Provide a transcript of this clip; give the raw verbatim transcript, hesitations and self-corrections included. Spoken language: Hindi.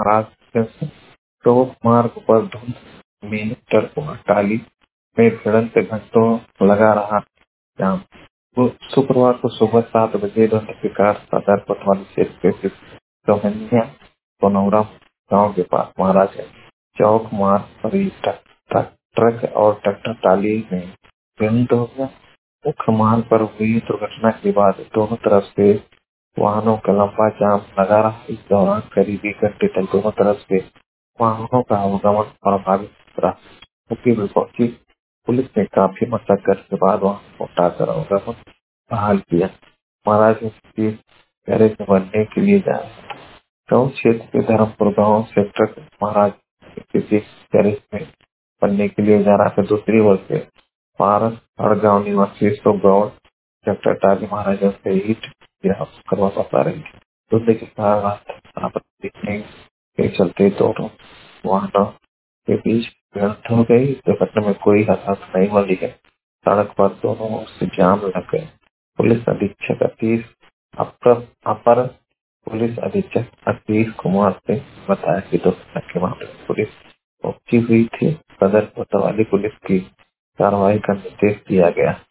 महाराज टोक मार्ग पर धुंध में ट्रक और टाली में भिड़ंत घंटों लगा रहा जाम। वो शुक्रवार को सुबह सात बजे धुंध के कारण सदर कोतवाली क्षेत्र के रोहनिया सोनौरा गांव के पास महाराज चौक मार्ग पर ही ट्रक ट्रक ट्रक और ट्रैक्टर टाली में भिड़ंत हो गया। मुख्य मार्ग पर हुई दुर्घटना के बाद दोनों तरफ से वाहनों का लंबा जाम लगा रहा। इस दौरान करीब एक घंटे तक दोनों तरफ से वाहनों का आवागमन प्रभावित रहा। मौके पर पहुंची पुलिस ने काफी मशक्कत के बाद वाहन को हटाकर आवागमन बहाल किया। महाराज की गैरेज में बनने के लिए जाए गाँव क्षेत्र के धर्मपुर गाँव से ट्रक महाराज किसी गैरेज में बनने के लिए जा रहा था। दूसरी ओर से पारस हर गाँव निवासी सौ गौड़ ट्रैक्टर टाली महाराजा से ईट करवा पा रही थी। दूसरे के साथ दिखने के चलते दोनों वाहनों के बीच भिड़ंत हो गई। दुर्घटना में कोई हताहत नहीं हुई है। सड़क पर दोनों ओर से जाम लग गए। पुलिस अधीक्षक अतीश अपर अपर पुलिस अधीक्षक अतीश कुमार ने बताया कि दुर्घटना के मामले में पुलिस पहुंची हुई थी। सदर कोतवाली पुलिस की कार्रवाई का निर्देश दिया गया।